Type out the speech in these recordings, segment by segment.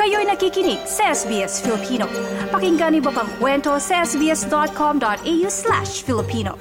Kayo'y nakikinig sa SBS Filipino. Pakinggan niyo pa ang kwento sa sbs.com.au/Filipino.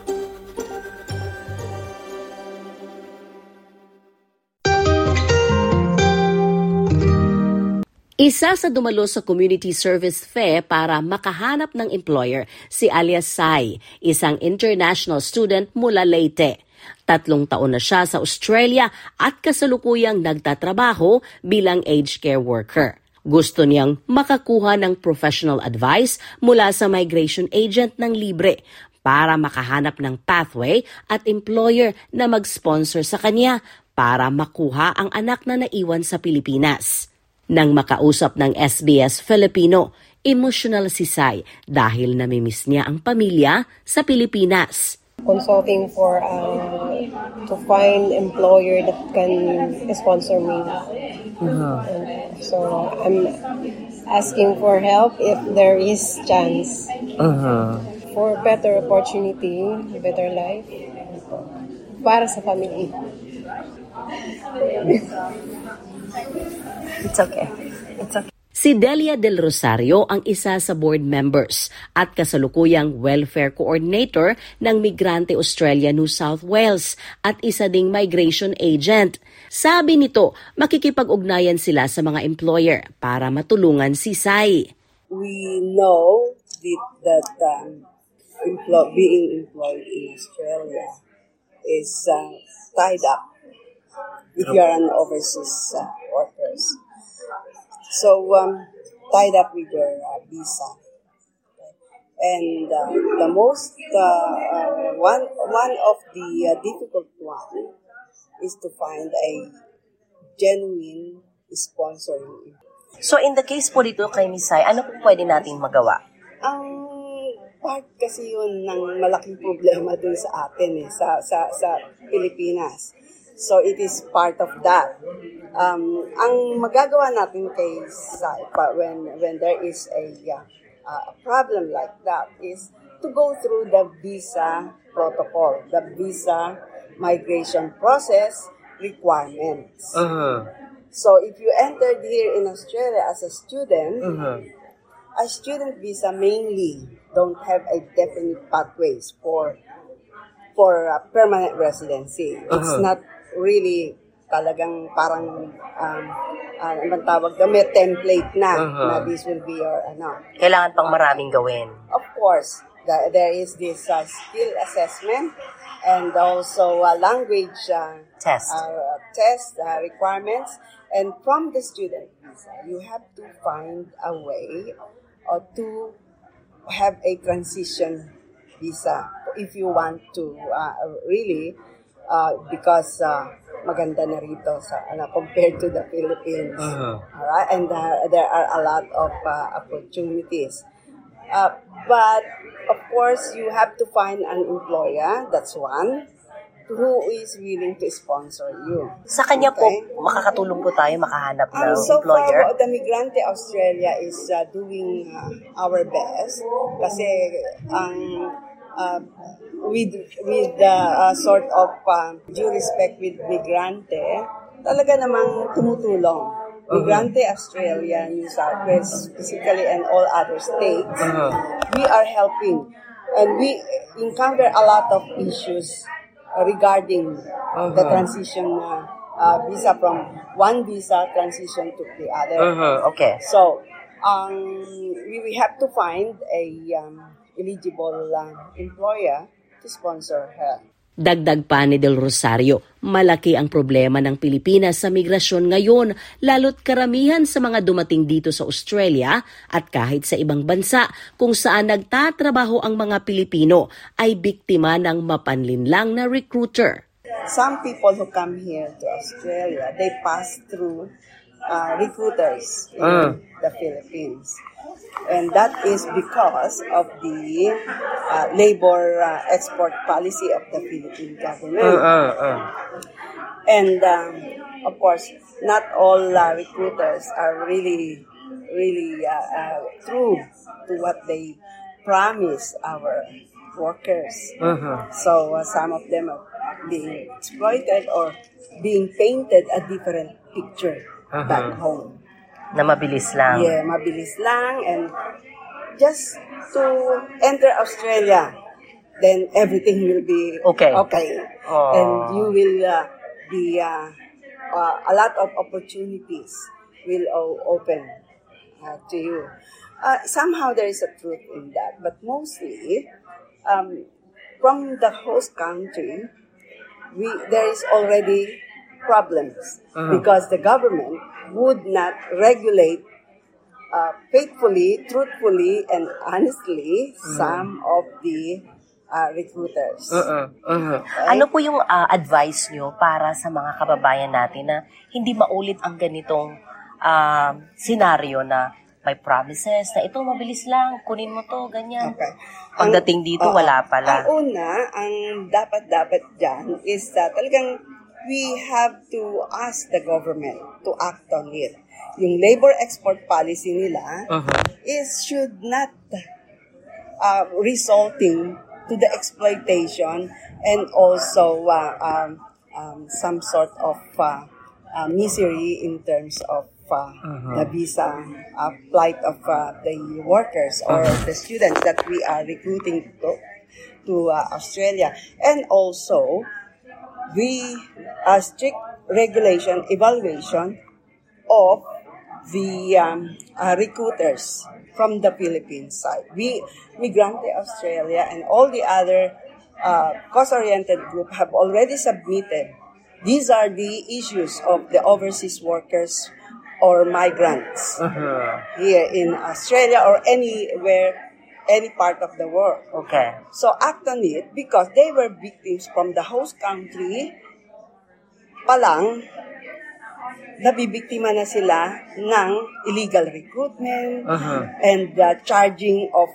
Isa sa dumalo sa community service fair para makahanap ng employer si Alias Sai, isang international student mula Leyte. 3 taon na siya sa Australia at kasalukuyang nagtatrabaho bilang aged care worker. Gusto niyang makakuha ng professional advice mula sa migration agent ng libre para makahanap ng pathway at employer na mag-sponsor sa kanya para makuha ang anak na naiwan sa Pilipinas. Nang makausap ng SBS Filipino, emotional si Sai dahil namimiss niya ang pamilya sa Pilipinas. Consulting for to find employer that can sponsor me. So I'm asking for help if there is chance for better opportunity, better life para sa family. It's okay. Si Delia Del Rosario ang isa sa board members at kasalukuyang welfare coordinator ng Migrante Australia New South Wales at isa ding migration agent. Sabi nito, makikipag-ugnayan sila sa mga employer para matulungan si Sai. We know that being employed in Australia is tied up if you are an overseas workers. So, tied up with your visa. And the most, one of the difficult one is to find a genuine sponsoring. So in the case po dito kay Miss Sai, ano po pwede natin magawa? Ang part kasi yun ng malaking problema dun sa atin sa Pilipinas. So it is part of that. Ang magagawa natin kay Sai when there is a problem like that is to go through the visa protocol, the visa migration process requirements. So if you entered here in Australia as a student, a student visa mainly don't have a definite pathways for permanent residency. It's not really talagang parang anong tawag na may template na this will be your Kailangan pang maraming gawin. Of course, there is this skill assessment and also language test requirements. And from the student visa, you have to find a way to have a transition visa if you want to really because maganda na rito compared to the Philippines. Alright? And there are a lot of opportunities. But of course, you have to find an employer, that's one, who is willing to sponsor you. Sa kanya po, makakatulong po tayo makahanap ng so employer? So far, the Migrante Australia is doing our best kasi with sort of due respect with Migrante, talaga namang tumutulong. Migrante Australia, New South Wales, specifically, and all other states, we are helping. And we encounter a lot of issues regarding the transition visa from one visa transition to the other. Okay. So, we have to find a eligible employer to sponsor her. Dagdag pa ni Del Rosario, malaki ang problema ng Pilipinas sa migrasyon ngayon, lalo't karamihan sa mga dumating dito sa Australia at kahit sa ibang bansa kung saan nagtatrabaho ang mga Pilipino ay biktima ng mapanlinlang na recruiter. Some people who come here to Australia, they pass through recruiters in the Philippines. And that is because of the labor export policy of the Philippine government. And of course, not all recruiters are really true to what they promise our workers. So some of them are being exploited or being painted a different picture back home. Na mabilis lang. Yeah, mabilis lang. And just to enter Australia, then everything will be Okay. Oh. And you will be a lot of opportunities will open to you. Somehow there is a truth in that, but mostly from the host country, there is already problems because the government would not regulate faithfully, truthfully, and honestly some of the recruiters. Okay? Ano po yung advice nyo para sa mga kababayan natin na hindi maulit ang ganitong senaryo na may promises na ito mabilis lang, kunin mo to, ganyan. Okay. Pagdating dito, wala pala. Ang una, ang dapat dyan is talagang we have to ask the government to act on it. Yung labor export policy nila should not resulting to the exploitation and also some sort of misery in terms of the visa flight of the workers or the students that we are recruiting to Australia. And also, we strict regulation, evaluation of the recruiters from the Philippines side. We Migrante Australia and all the other cause-oriented group have already submitted. These are the issues of the overseas workers or migrants here in Australia or anywhere, any part of the world. Okay. So act on it because they were victims from the host country pa lang, nabibiktima na sila ng illegal recruitment and charging of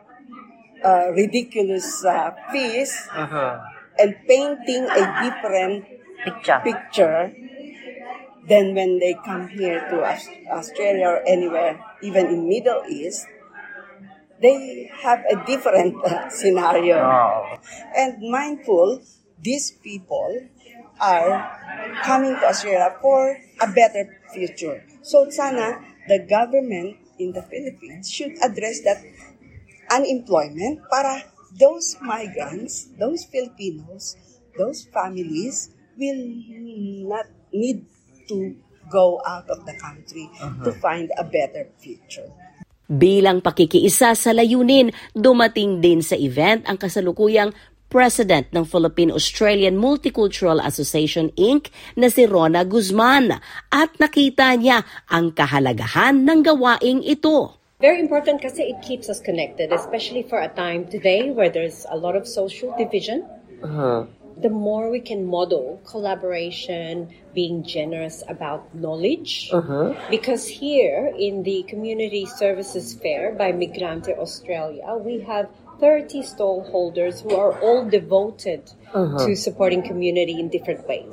ridiculous fees and painting a different picture than when they come here to Australia or anywhere, even in Middle East. They have a different scenario. And mindful, these people are coming to Australia for a better future. So sana the government in the Philippines should address that unemployment para those migrants, those Filipinos, those families will not need to go out of the country to find a better future. Bilang pakikiisa sa layunin, dumating din sa event ang kasalukuyang President ng Philippine-Australian Multicultural Association Inc. na si Rona Guzman at nakita niya ang kahalagahan ng gawaing ito. Very important kasi it keeps us connected, especially for a time today where there's a lot of social division. The more we can model collaboration, being generous about knowledge. Because here in the Community Services Fair by Migrante Australia, we have 30 stall holders who are all devoted to supporting community in different ways.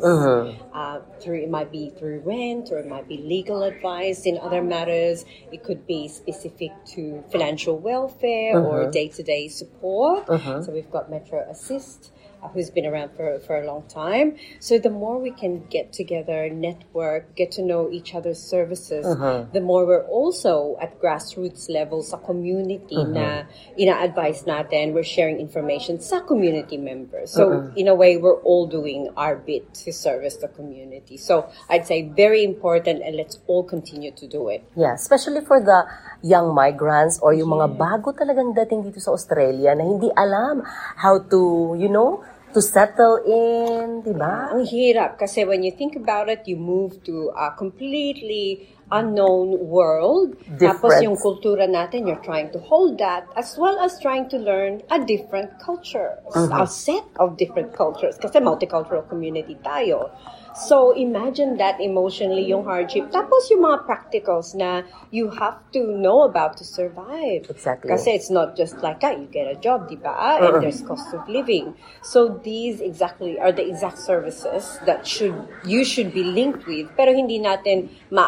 It might be through rent, or it might be legal advice in other matters. It could be specific to financial welfare or day-to-day support. So we've got Metro Assist, who's been around for a long time. So the more we can get together, network, get to know each other's services, the more we're also at grassroots level sa community na ina-advise natin, we're sharing information sa community members. So in a way, we're all doing our bit to service the community. So I'd say very important, and let's all continue to do it. Yeah, especially for the young migrants or yung mga bago talagang dating dito sa Australia na hindi alam how to, to settle in, di ba? Ang hirap kasi when you think about it, you move to a completely unknown world. Tapos yung kultura natin, you're trying to hold that as well as trying to learn a different culture, a set of different cultures. Kasi multicultural community tayo. So imagine that emotionally, yung hardship. Tapos yung mga practicals na you have to know about to survive. Exactly. Kasi it's not just like, you get a job, di ba? And there's cost of living. So these exactly are the exact services that you should be linked with. Pero hindi natin maaalam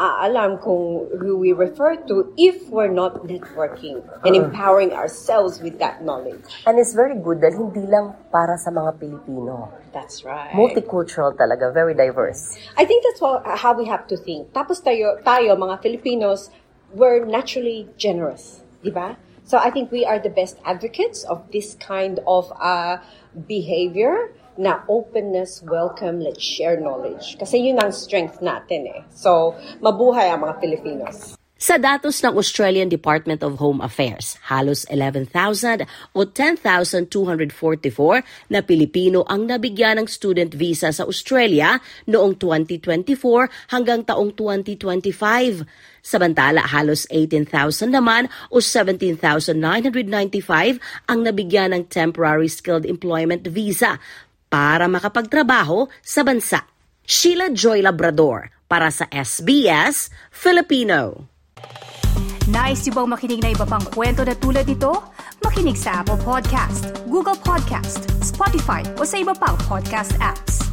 alam kung who we refer to if we're not networking and empowering ourselves with that knowledge. And it's very good dahil hindi lang para sa mga Pilipino. That's right. Multicultural talaga, very diverse. I think that's how we have to think. Tapos tayo mga Filipinos, we're naturally generous, di ba? So I think we are the best advocates of this kind of behavior na openness, welcome, let's share knowledge. Kasi yun ang strength natin eh. So, mabuhay ang mga Filipinos. Sa datos ng Australian Department of Home Affairs, halos 11,000 o 10,244 na Pilipino ang nabigyan ng student visa sa Australia noong 2024 hanggang taong 2025. Samantala, halos 18,000 naman o 17,995 ang nabigyan ng temporary skilled employment visa para makapagtrabaho sa bansa. Sheila Joy Labrador para sa SBS Filipino. Nice yung bang makinig na iba pang kwento na tulad ito? Makinig sa Apple Podcast, Google Podcast, Spotify o sa iba pang podcast apps.